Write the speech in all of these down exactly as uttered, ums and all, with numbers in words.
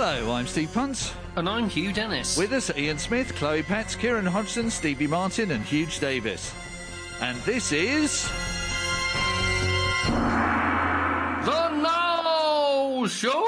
Hello, I'm Steve Punt. And I'm Hugh Dennis. With us are Ian Smith, Chloe Petts, Kieran Hodgson, Stevie Martin and Huge Davis. And this is... The Now Show!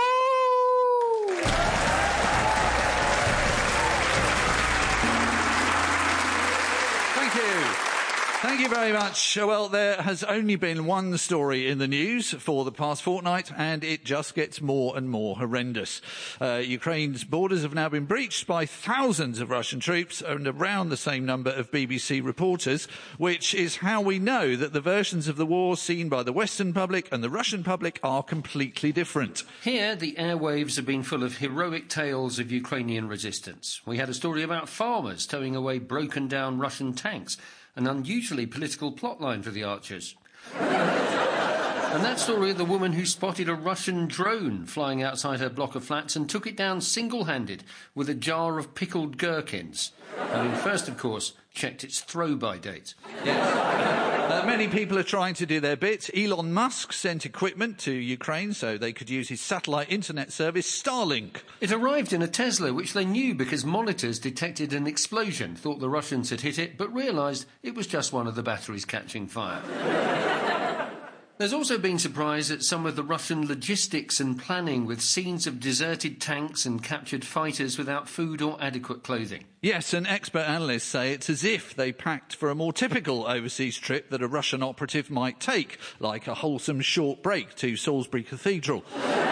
Thank you. Thank you very much. Well, there has only been one story in the news for the past fortnight, and it just gets more and more horrendous. Uh, Ukraine's borders have now been breached by thousands of Russian troops and around the same number of B B C reporters, which is how we know that the versions of the war seen by the Western public and the Russian public are completely different. Here, the airwaves have been full of heroic tales of Ukrainian resistance. We had a story about farmers towing away broken-down Russian tanks, an unusually political plotline for the Archers. And that story of the woman who spotted a Russian drone flying outside her block of flats and took it down single-handed with a jar of pickled gherkins. Having first, of course, checked its throw-by date. Yes. Uh, many people are trying to do their bit. Elon Musk sent equipment to Ukraine so they could use his satellite internet service, Starlink. It arrived in a Tesla, which they knew because monitors detected an explosion, thought the Russians had hit it, but realised it was just one of the batteries catching fire. There's also been surprise at some of the Russian logistics and planning, with scenes of deserted tanks and captured fighters without food or adequate clothing. Yes, and expert analysts say it's as if they packed for a more typical overseas trip that a Russian operative might take, like a wholesome short break to Salisbury Cathedral.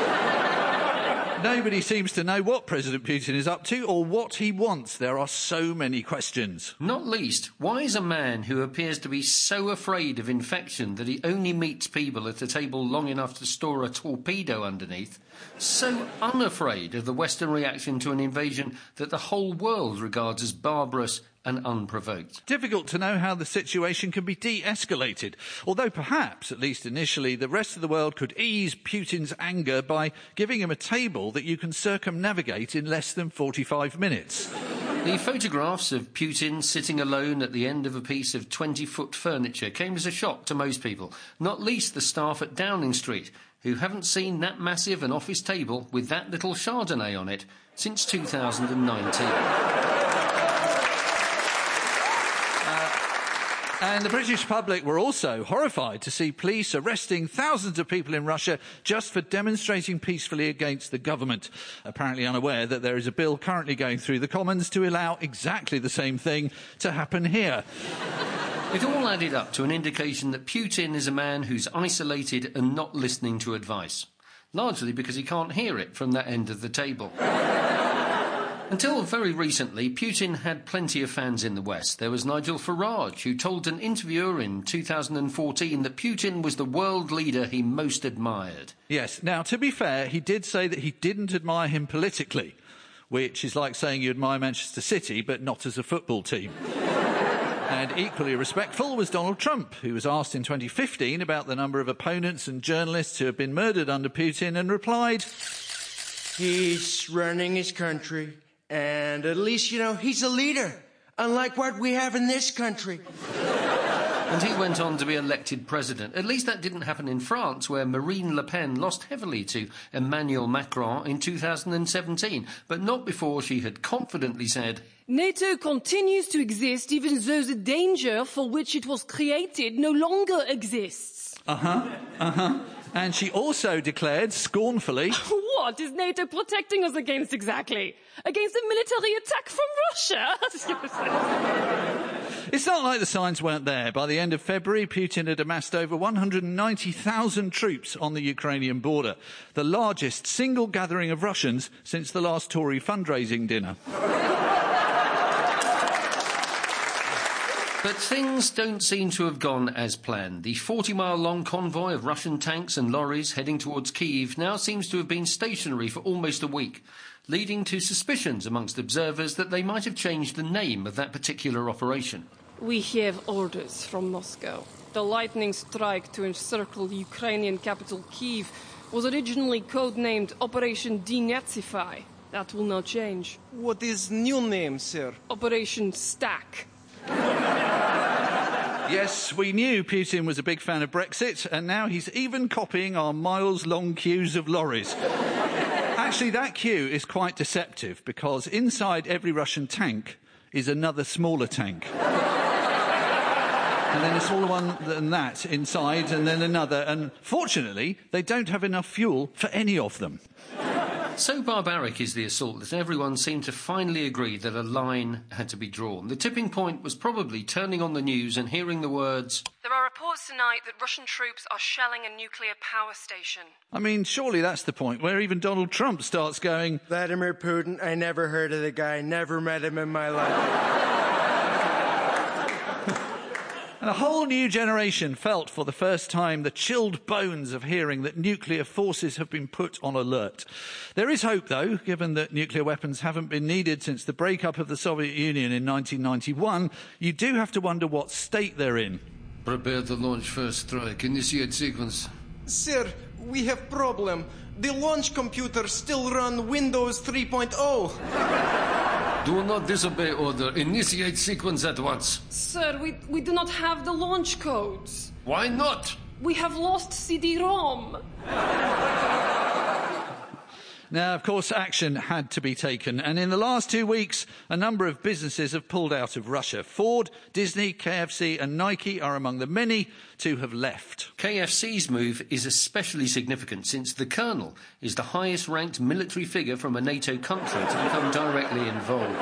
Nobody seems to know what President Putin is up to or what he wants. There are so many questions. Not least, why is a man who appears to be so afraid of infection that he only meets people at a table long enough to store a torpedo underneath, so unafraid of the Western reaction to an invasion that the whole world regards as barbarous and unprovoked? Difficult to know how the situation can be de-escalated, although perhaps, at least initially, the rest of the world could ease Putin's anger by giving him a table that you can circumnavigate in less than forty-five minutes. The photographs of Putin sitting alone at the end of a piece of twenty-foot furniture came as a shock to most people, not least the staff at Downing Street, who haven't seen that massive an office table with that little Chardonnay on it since two thousand nineteen. And the British public were also horrified to see police arresting thousands of people in Russia just for demonstrating peacefully against the government, apparently unaware that there is a bill currently going through the Commons to allow exactly the same thing to happen here. It all added up to an indication that Putin is a man who's isolated and not listening to advice, largely because he can't hear it from that end of the table. Until very recently, Putin had plenty of fans in the West. There was Nigel Farage, who told an interviewer in two thousand fourteen that Putin was the world leader he most admired. Yes. Now, to be fair, he did say that he didn't admire him politically, which is like saying you admire Manchester City, but not as a football team. And equally respectful was Donald Trump, who was asked in twenty fifteen about the number of opponents and journalists who have been murdered under Putin and replied, "He's running his country. And at least, you know, he's a leader, unlike what we have in this country." And he went on to be elected president. At least that didn't happen in France, where Marine Le Pen lost heavily to Emmanuel Macron in two thousand seventeen, but not before she had confidently said, "NATO continues to exist even though the danger for which it was created no longer exists." Uh-huh, uh-huh. And she also declared scornfully, "What is NATO protecting us against exactly? Against a military attack from Russia?" It's not like the signs weren't there. By the end of February, Putin had amassed over one hundred ninety thousand troops on the Ukrainian border, the largest single gathering of Russians since the last Tory fundraising dinner. But things don't seem to have gone as planned. The forty-mile-long convoy of Russian tanks and lorries heading towards Kyiv now seems to have been stationary for almost a week, leading to suspicions amongst observers that they might have changed the name of that particular operation. "We have orders from Moscow. The lightning strike to encircle the Ukrainian capital Kyiv was originally codenamed Operation Denazify. That will not change." "What is new name, sir?" "Operation Stack." Yes, we knew Putin was a big fan of Brexit, and now he's even copying our miles-long queues of lorries. actually, that queue is quite deceptive because inside every Russian tank is another smaller tank. And then a smaller one than that inside, and then another. And fortunately, they don't have enough fuel for any of them. So barbaric is the assault that everyone seemed to finally agree that a line had to be drawn. The tipping point was probably turning on the news and hearing the words, "There are reports tonight that Russian troops are shelling a nuclear power station." I mean, surely that's the point where even Donald Trump starts going, Vladimir Putin, I never heard of the guy, never met him in my life. And a whole new generation felt for the first time the chilled bones of hearing that nuclear forces have been put on alert. There is hope, though, given that nuclear weapons haven't been needed since the breakup of the Soviet Union in nineteen ninety-one. You do have to wonder what state they're in. "Prepare to launch first strike. Initiate sequence." Sir, we have problem. The launch computer still run Windows three point oh. Do not disobey order. Initiate sequence at once. Sir, we, we do not have the launch codes. Why not? We have lost C D ROM. Now, of course, action had to be taken, and in the last two weeks, a number of businesses have pulled out of Russia. Ford, Disney, K F C and Nike are among the many to have left. K F C's move is especially significant since the Colonel is the highest-ranked military figure from a NATO country to become directly involved.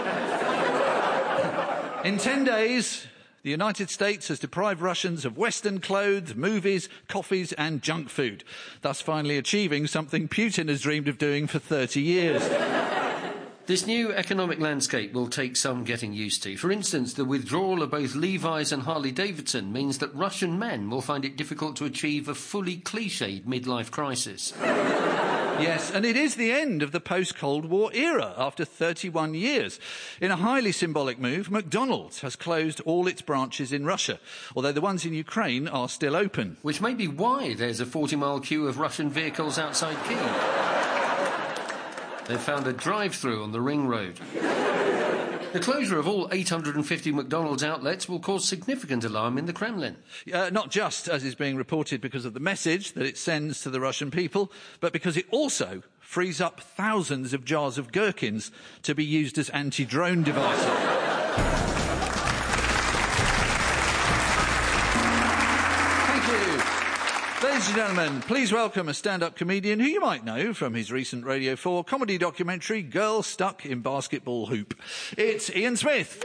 In ten days, the United States has deprived Russians of Western clothes, movies, coffees and junk food, thus finally achieving something Putin has dreamed of doing for thirty years. This new economic landscape will take some getting used to. For instance, the withdrawal of both Levi's and Harley-Davidson means that Russian men will find it difficult to achieve a fully cliched midlife crisis. Yes, and it is the end of the post-Cold War era after thirty-one years. In a highly symbolic move, McDonald's has closed all its branches in Russia, although the ones in Ukraine are still open. Which may be why there's a forty-mile queue of Russian vehicles outside Kyiv. They've found a drive-through on the Ring Road. The closure of all eight hundred fifty McDonald's outlets will cause significant alarm in the Kremlin. Uh, not just, as is being reported, because of the message that it sends to the Russian people, but because it also frees up thousands of jars of gherkins to be used as anti-drone devices. Ladies and gentlemen, please welcome a stand-up comedian who you might know from his recent Radio four comedy documentary, Girl Stuck in Basketball Hoop. It's Ian Smith.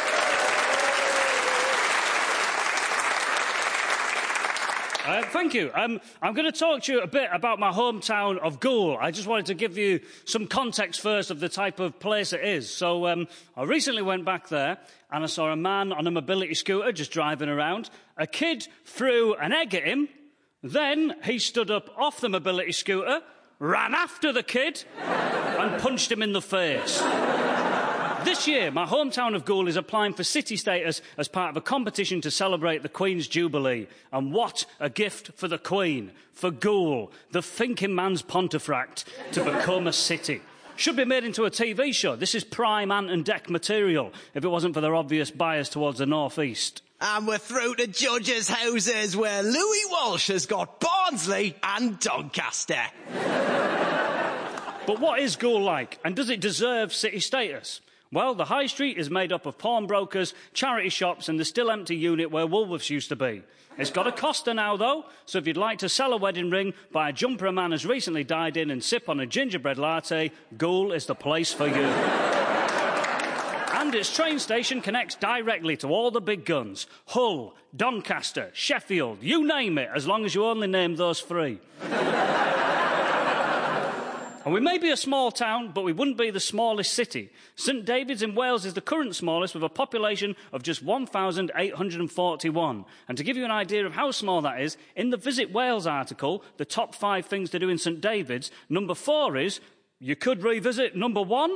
Uh, thank you. Um, I'm going to talk to you a bit about my hometown of Goole. I just wanted to give you some context first of the type of place it is. So um, I recently went back there and I saw a man on a mobility scooter just driving around. A kid threw an egg at him. Then he stood up off the mobility scooter, ran after the kid and punched him in the face. This year, my hometown of Goole is applying for city status as part of a competition to celebrate the Queen's Jubilee. And what a gift for the Queen, for Goole, the thinking man's Pontefract, to become a city. Should be made into a T V show. This is prime Ant and Dec material, if it wasn't for their obvious bias towards the North East. And we're through to judges' houses where Louis Walsh has got Barnsley and Doncaster. But what is Goole like, and does it deserve city status? Well, the high street is made up of pawnbrokers, charity shops and the still empty unit where Woolworths used to be. It's got a Costa now, though, so if you'd like to sell a wedding ring, buy a jumper a man has recently died in and sip on a gingerbread latte, Goole is the place for you. And its train station connects directly to all the big guns. Hull, Doncaster, Sheffield, you name it, as long as you only name those three. And we may be a small town, but we wouldn't be the smallest city. St David's in Wales is the current smallest, with a population of just one thousand eight hundred forty-one. And to give you an idea of how small that is, in the Visit Wales article, the top five things to do in St David's, number four is, you could revisit number one.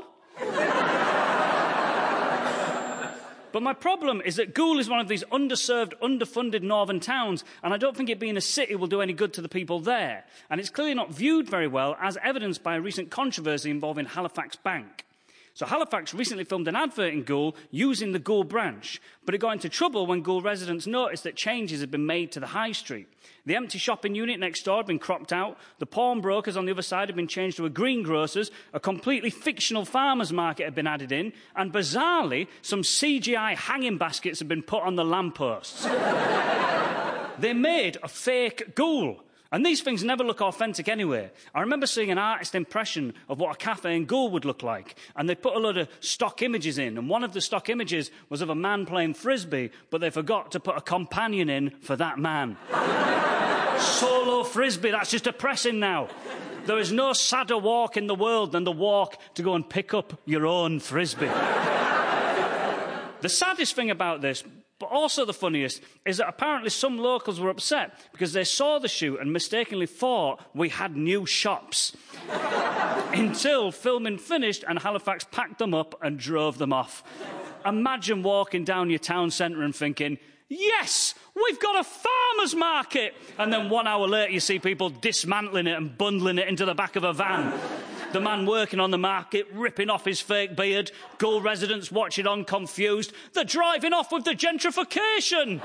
But my problem is that Goole is one of these underserved, underfunded northern towns, and I don't think it being a city will do any good to the people there. And it's clearly not viewed very well, as evidenced by a recent controversy involving Halifax Bank. So Halifax recently filmed an advert in Goole using the Goole branch, but it got into trouble when Goole residents noticed that changes had been made to the high street. The empty shopping unit next door had been cropped out, the pawnbrokers on the other side had been changed to a greengrocer's, a completely fictional farmer's market had been added in, and bizarrely, some C G I hanging baskets had been put on the lampposts. They made a fake Goole. And these things never look authentic anyway. I remember seeing an artist impression of what a cafe in Goole would look like, and they put a load of stock images in, and one of the stock images was of a man playing frisbee, but they forgot to put a companion in for that man. Solo frisbee, that's just depressing now. There is no sadder walk in the world than the walk to go and pick up your own frisbee. The saddest thing about this, but also the funniest, is that apparently some locals were upset because they saw the shoot and mistakenly thought we had new shops. Until filming finished and Halifax packed them up and drove them off. Imagine walking down your town centre and thinking, yes, we've got a farmer's market! And then one hour later you see people dismantling it and bundling it into the back of a van. The man working on the market ripping off his fake beard. Goole residents watching on confused. They're driving off with the gentrification!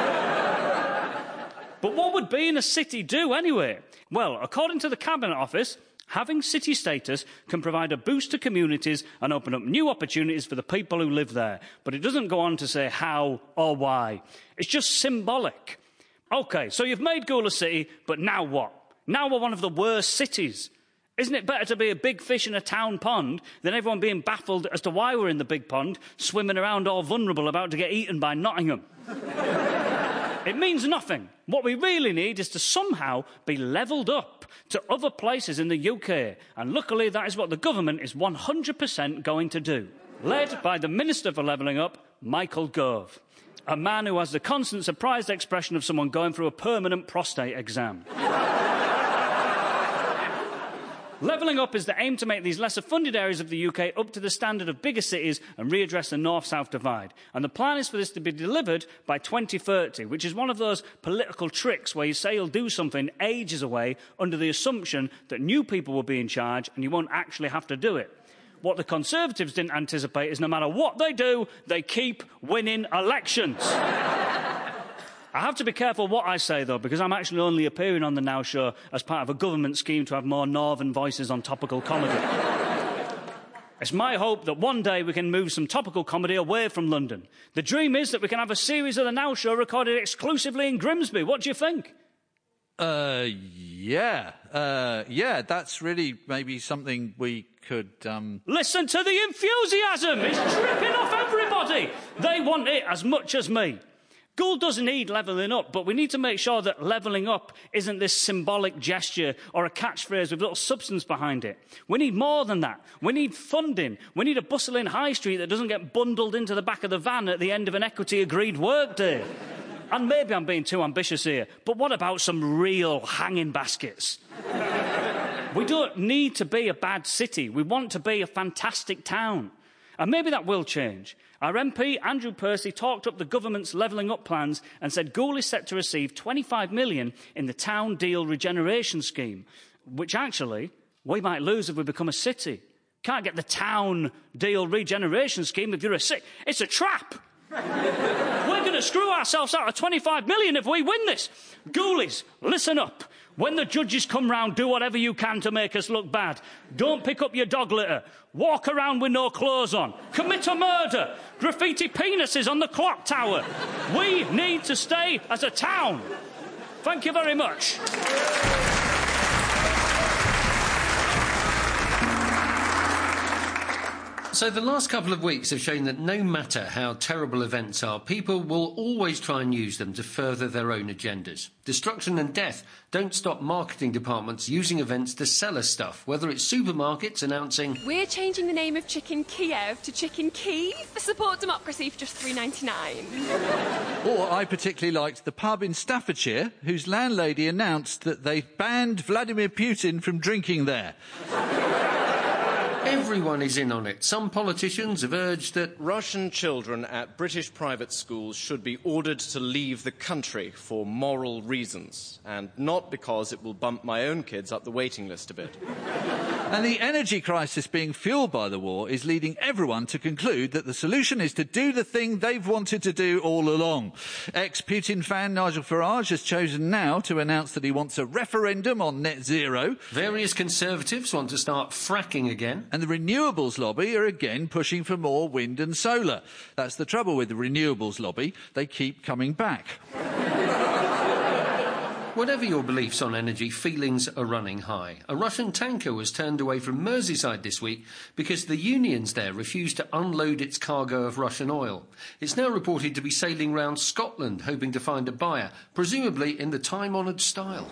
But what would being a city do anyway? Well, according to the Cabinet Office, having city status can provide a boost to communities and open up new opportunities for the people who live there. But it doesn't go on to say how or why. It's just symbolic. OK, so you've made Goole a city, but now what? Now we're one of the worst cities. Isn't it better to be a big fish in a town pond than everyone being baffled as to why we're in the big pond, swimming around all vulnerable about to get eaten by Nottingham? It means nothing. What we really need is to somehow be levelled up to other places in the U K. And luckily, that is what the government is one hundred percent going to do. Led by the Minister for Levelling Up, Michael Gove. A man who has the constant surprised expression of someone going through a permanent prostate exam. Levelling Up is the aim to make these lesser funded areas of the U K up to the standard of bigger cities and readdress the north-south divide. And the plan is for this to be delivered by twenty thirty, which is one of those political tricks where you say you'll do something ages away under the assumption that new people will be in charge and you won't actually have to do it. What the Conservatives didn't anticipate is no matter what they do, they keep winning elections. I have to be careful what I say, though, because I'm actually only appearing on the Now Show as part of a government scheme to have more northern voices on topical comedy. It's my hope that one day we can move some topical comedy away from London. The dream is that we can have a series of the Now Show recorded exclusively in Grimsby. What do you think? Uh, yeah. Uh, yeah, that's really maybe something we could, um... Listen to the enthusiasm! It's dripping off everybody! They want it as much as me. Goole does need levelling up, but we need to make sure that levelling up isn't this symbolic gesture or a catchphrase with little substance behind it. We need more than that. We need funding. We need a bustling high street that doesn't get bundled into the back of the van at the end of an equity-agreed workday. And maybe I'm being too ambitious here, but what about some real hanging baskets? We don't need to be a bad city. We want to be a fantastic town. And maybe that will change. Our M P, Andrew Percy, talked up the government's levelling up plans and said Goole is set to receive twenty-five million pounds in the Town Deal Regeneration Scheme, which actually we might lose if we become a city. Can't get the Town Deal Regeneration Scheme if you're a city. It's a trap. We're going to screw ourselves out of twenty-five million pounds if we win this. Ghoulies, listen up. When the judges come round, do whatever you can to make us look bad. Don't pick up your dog litter. Walk around with no clothes on. Commit a murder. Graffiti penises on the clock tower. We need to stay as a town. Thank you very much. So the last couple of weeks have shown that no matter how terrible events are, people will always try and use them to further their own agendas. Destruction and death don't stop marketing departments using events to sell us stuff, whether it's supermarkets announcing, "We're changing the name of Chicken Kiev to Chicken Kyiv. Support democracy for just three ninety-nine. Or I particularly liked the pub in Staffordshire, whose landlady announced that they banned Vladimir Putin from drinking there. Everyone is in on it. Some politicians have urged that Russian children at British private schools should be ordered to leave the country for moral reasons, and not because it will bump my own kids up the waiting list a bit. And the energy crisis being fuelled by the war is leading everyone to conclude that the solution is to do the thing they've wanted to do all along. Ex-Putin fan Nigel Farage has chosen now to announce that he wants a referendum on net zero. Various Conservatives want to start fracking again. And the renewables lobby are again pushing for more wind and solar. That's the trouble with the renewables lobby. They keep coming back. Whatever your beliefs on energy, feelings are running high. A Russian tanker was turned away from Merseyside this week because the unions there refused to unload its cargo of Russian oil. It's now reported to be sailing round Scotland, hoping to find a buyer, presumably in the time-honoured style.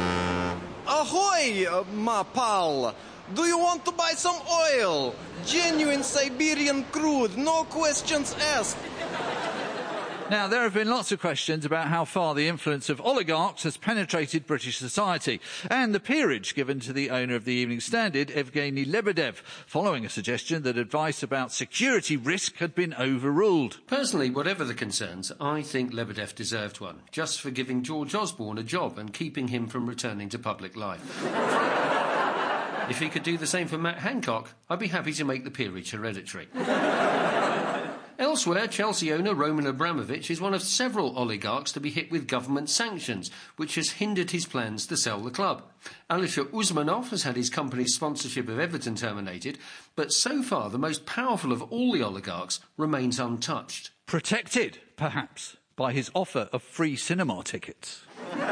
Ahoy, uh, my pal! Do you want to buy some oil? Genuine Siberian crude, no questions asked. Now, there have been lots of questions about how far the influence of oligarchs has penetrated British society and the peerage given to the owner of the Evening Standard, Evgeny Lebedev, following a suggestion that advice about security risk had been overruled. Personally, whatever the concerns, I think Lebedev deserved one, just for giving George Osborne a job and keeping him from returning to public life. If he could do the same for Matt Hancock, I'd be happy to make the peerage hereditary. Elsewhere, Chelsea owner Roman Abramovich is one of several oligarchs to be hit with government sanctions, which has hindered his plans to sell the club. Alisher Usmanov has had his company's sponsorship of Everton terminated, but so far the most powerful of all the oligarchs remains untouched. Protected, perhaps, by his offer of free cinema tickets.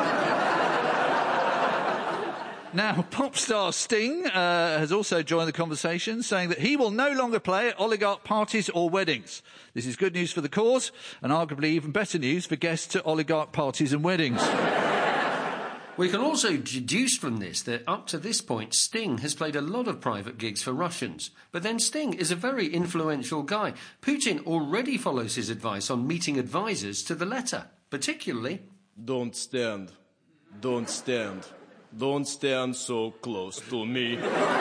Now, pop star Sting uh, has also joined the conversation, saying that he will no longer play at oligarch parties or weddings. This is good news for the cause, and arguably even better news for guests at oligarch parties and weddings. We can also deduce from this that up to this point, Sting has played a lot of private gigs for Russians. But then Sting is a very influential guy. Putin already follows his advice on meeting advisors to the letter, particularly... Don't stand. Don't stand. Don't stand so close to me.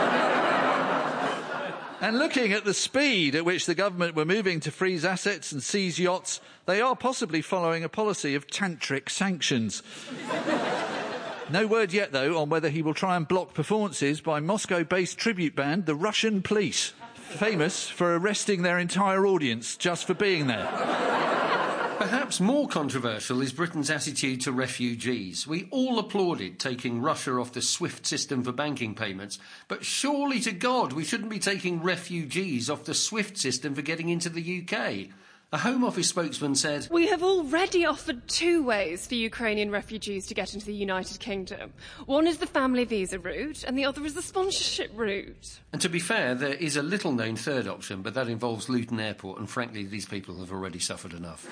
And looking at the speed at which the government were moving to freeze assets and seize yachts, they are possibly following a policy of tantric sanctions. No word yet, though, on whether he will try and block performances by Moscow-based tribute band The Russian Police, famous for arresting their entire audience just for being there. Perhaps more controversial is Britain's attitude to refugees. We all applauded taking Russia off the SWIFT system for banking payments, but surely to God we shouldn't be taking refugees off the SWIFT system for getting into the U K. A Home Office spokesman said, "We have already offered two ways for Ukrainian refugees to get into the United Kingdom. One is the family visa route, and the other is the sponsorship route." And to be fair, there is a little-known third option, but that involves Luton Airport, and frankly, these people have already suffered enough.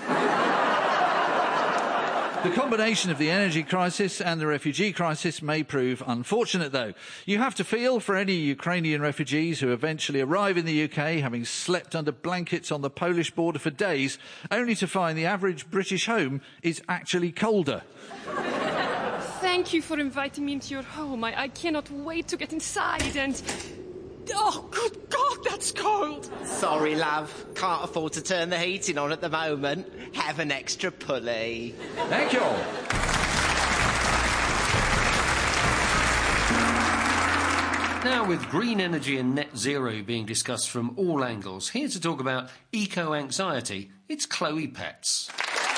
The combination of the energy crisis and the refugee crisis may prove unfortunate, though. You have to feel for any Ukrainian refugees who eventually arrive in the U K, having slept under blankets on the Polish border for days, only to find the average British home is actually colder. Thank you for inviting me into your home. I, I cannot wait to get inside and... Oh, good God, that's cold! Sorry, love. Can't afford to turn the heating on at the moment. Have an extra pulley. Thank you. Now, with green energy and net zero being discussed from all angles, here to talk about eco-anxiety, it's Chloe Petts.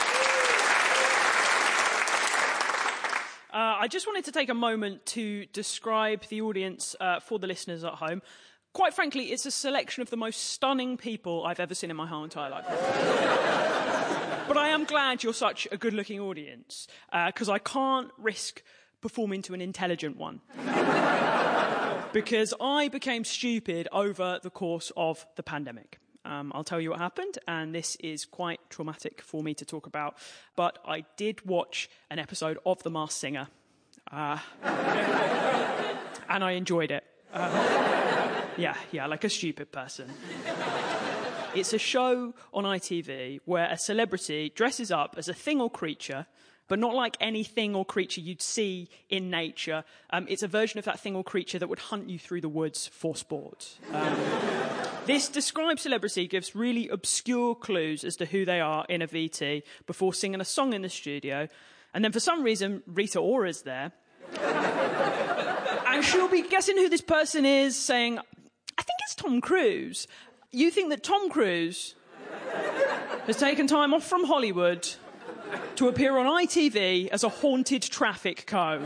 Uh, I just wanted to take a moment to describe the audience uh, for the listeners at home. Quite frankly, it's a selection of the most stunning people I've ever seen in my whole entire life. But I am glad you're such a good-looking audience, because uh, I can't risk performing to an intelligent one. Because I became stupid over the course of the pandemic. Um, I'll tell you what happened, and this is quite traumatic for me to talk about, but I did watch an episode of The Masked Singer, uh, and I enjoyed it. Uh, yeah, yeah, like a stupid person. It's a show on I T V where a celebrity dresses up as a thing or creature, but not like any thing or creature you'd see in nature. Um, it's a version of that thing or creature that would hunt you through the woods for sport. Um, This described celebrity gives really obscure clues as to who they are in a V T before singing a song in the studio. And then for some reason, Rita Ora's there. And I'm sure you'll be guessing who this person is, saying, I think it's Tom Cruise. You think that Tom Cruise has taken time off from Hollywood to appear on I T V as a haunted traffic cone.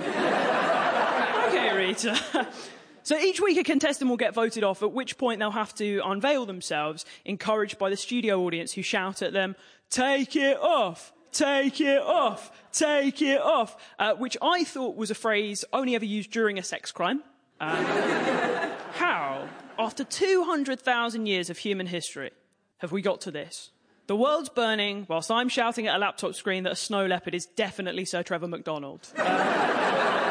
OK, Rita. So each week a contestant will get voted off, at which point they'll have to unveil themselves, encouraged by the studio audience who shout at them, take it off, take it off, take it off, uh, which I thought was a phrase only ever used during a sex crime. Um, how, after two hundred thousand years of human history, have we got to this? The world's burning whilst I'm shouting at a laptop screen that a snow leopard is definitely Sir Trevor McDonald. Um,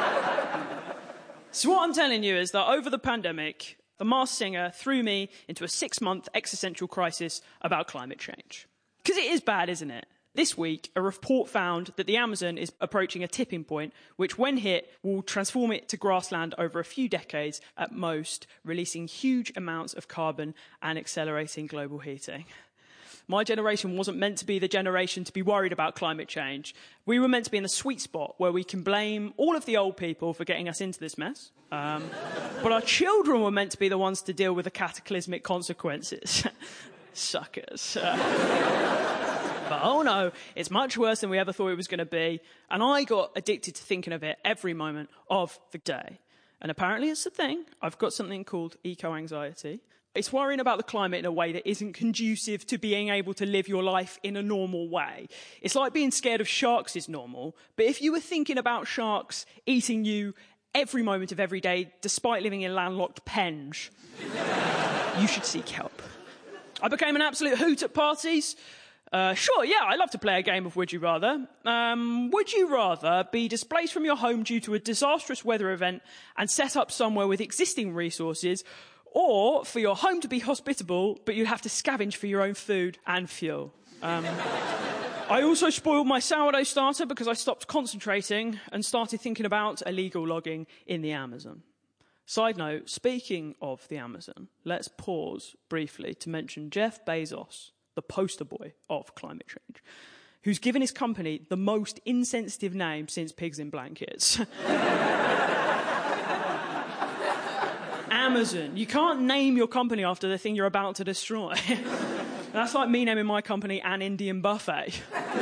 So what I'm telling you is that over the pandemic, The Masked Singer threw me into a six-month existential crisis about climate change. Because it is bad, isn't it? This week, a report found that the Amazon is approaching a tipping point, which, when hit, will transform it to grassland over a few decades at most, releasing huge amounts of carbon and accelerating global heating. My generation wasn't meant to be the generation to be worried about climate change. We were meant to be in the sweet spot where we can blame all of the old people for getting us into this mess. Um, but our children were meant to be the ones to deal with the cataclysmic consequences. Suckers. Uh, but oh no, it's much worse than we ever thought it was going to be. And I got addicted to thinking of it every moment of the day. And apparently it's a thing. I've got something called eco-anxiety. It's worrying about the climate in a way that isn't conducive to being able to live your life in a normal way. It's like being scared of sharks is normal, but if you were thinking about sharks eating you every moment of every day, despite living in landlocked Penge, you should seek help. I became an absolute hoot at parties. Uh, sure, yeah, I love to play a game of Would You Rather. Um, would you rather be displaced from your home due to a disastrous weather event and set up somewhere with existing resources, or for your home to be hospitable, but you have to scavenge for your own food and fuel? Um, I also spoiled my sourdough starter because I stopped concentrating and started thinking about illegal logging in the Amazon. Side note, speaking of the Amazon, let's pause briefly to mention Jeff Bezos, the poster boy of climate change, who's given his company the most insensitive name since Pigs in Blankets. Amazon. You can't name your company after the thing you're about to destroy. That's like me naming my company An Indian Buffet.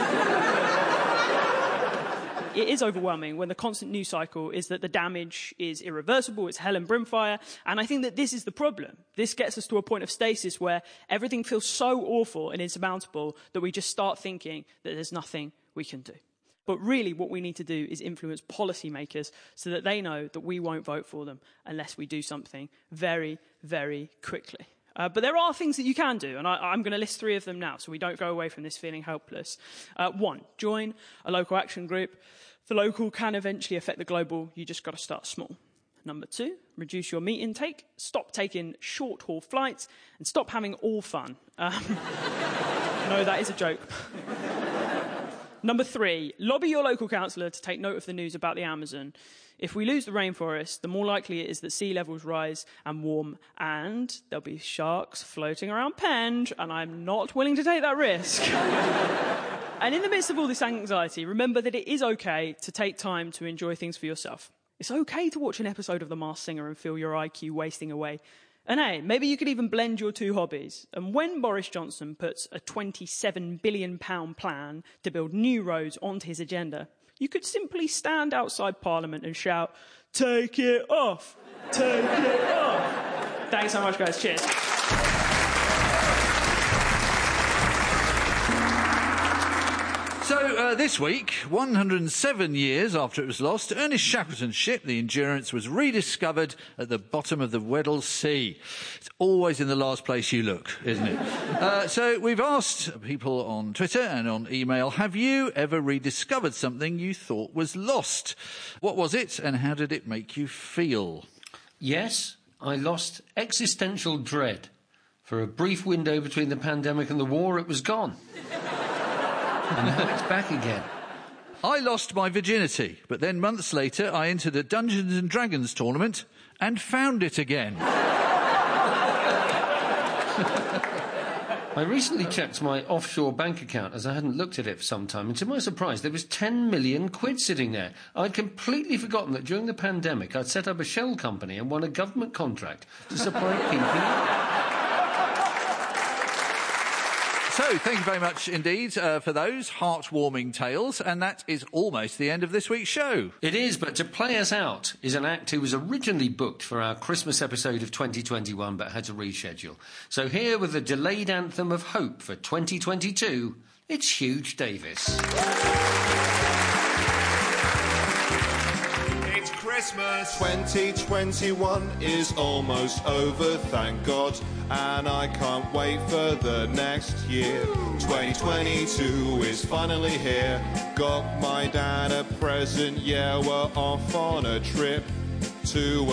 It is overwhelming when the constant news cycle is that the damage is irreversible, it's hell and brimfire, and I think that this is the problem. This gets us to a point of stasis where everything feels so awful and insurmountable that we just start thinking that there's nothing we can do. But really what we need to do is influence policymakers so that they know that we won't vote for them unless we do something very, very quickly. Uh, but there are things that you can do, and I, I'm going to list three of them now so we don't go away from this feeling helpless. Uh, one, join a local action group. The local can eventually affect the global. You just got to start small. Number two, reduce your meat intake, stop taking short-haul flights, and stop having all fun. Um, no, that is a joke. Number three, lobby your local councillor to take note of the news about the Amazon. If we lose the rainforest, the more likely it is that sea levels rise and warm, and there'll be sharks floating around Penge, and I'm not willing to take that risk. And in the midst of all this anxiety, remember that it is okay to take time to enjoy things for yourself. It's okay to watch an episode of The Masked Singer and feel your I Q wasting away. And hey, maybe you could even blend your two hobbies. And when Boris Johnson puts a twenty-seven billion pounds plan to build new roads onto his agenda, you could simply stand outside Parliament and shout, "Take it off! Take it off!" Thanks so much, guys. Cheers. So uh, this week, one hundred seven years after it was lost, Ernest Shackleton's ship, the Endurance, was rediscovered at the bottom of the Weddell Sea. It's always in the last place you look, isn't it? uh, so we've asked people on Twitter and on email, have you ever rediscovered something you thought was lost? What was it, and how did it make you feel? Yes, I lost existential dread. For a brief window between the pandemic and the war, it was gone. And now it's back again. I lost my virginity, but then months later I entered a Dungeons and Dragons tournament and found it again. I recently checked my offshore bank account as I hadn't looked at it for some time, and to my surprise there was ten million quid sitting there. I'd completely forgotten that during the pandemic I'd set up a shell company and won a government contract to supply P P E. So, thank you very much indeed uh, for those heartwarming tales, and that is almost the end of this week's show. It is, but to play us out is an act who was originally booked for our Christmas episode of twenty twenty-one but had to reschedule. So here with the delayed anthem of hope for twenty twenty-two, it's Huge Davis. Christmas twenty twenty-one is almost over, thank God, and I can't wait for the next year. twenty twenty-two is finally here. Got my dad a present, yeah, we're off on a trip to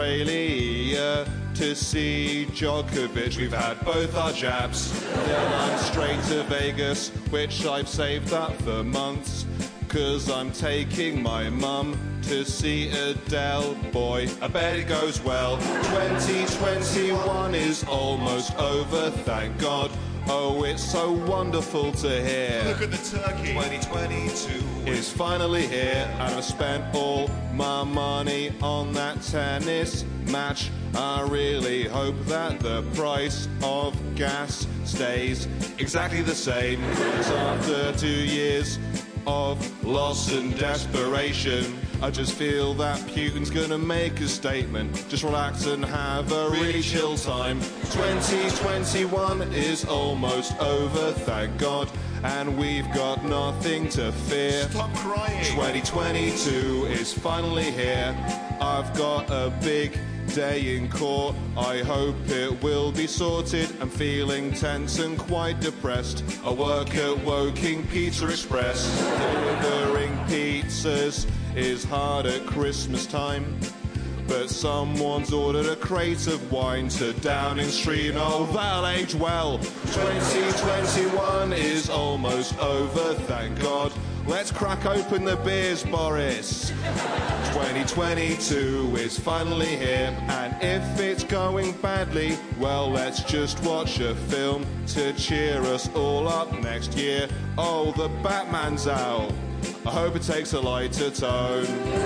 Australia to see Djokovic. We've had both our jabs. Then I'm straight to Vegas, which I've saved up for months, 'cause I'm taking my mum to see Adele. Boy, I bet it goes well. twenty twenty-one is almost over, thank God. Oh, it's so wonderful to hear. Look at the turkey. twenty twenty-two is finally here, and I've spent all my money on that tennis match. I really hope that the price of gas stays exactly the same, 'cause after two years of loss and desperation, I just feel that Putin's gonna make a statement. Just relax and have a really chill time. twenty twenty-one is almost over, thank God, and we've got nothing to fear. Stop crying. twenty twenty-two is finally here. I've got a big day in court. I hope it will be sorted. I'm feeling tense and quite depressed. I work at Woking Pizza Express. Delivering pizzas is hard at Christmas time, but someone's ordered a crate of wine to Downing Street. Oh, that'll age well. twenty twenty-one is almost over, thank God. Let's crack open the beers, Boris. twenty twenty-two is finally here, and if it's going badly, well, let's just watch a film to cheer us all up next year. Oh, the Batman's out. I hope it takes a lighter tone.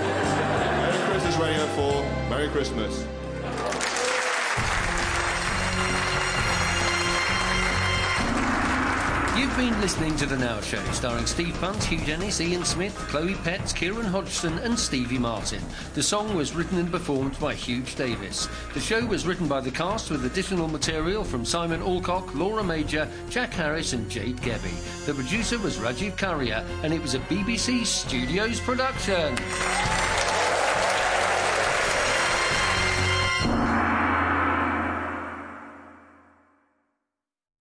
Merry Christmas, Radio four. Merry Christmas. You've been listening to The Now Show, starring Steve Punt, Hugh Dennis, Ian Smith, Chloe Petts, Kieran Hodgson and Stevie Martin. The song was written and performed by Huge Davis. The show was written by the cast with additional material from Simon Alcock, Laura Major, Jack Harris and Jade Gebby. The producer was Rajiv Karia, and it was a B B C Studios production.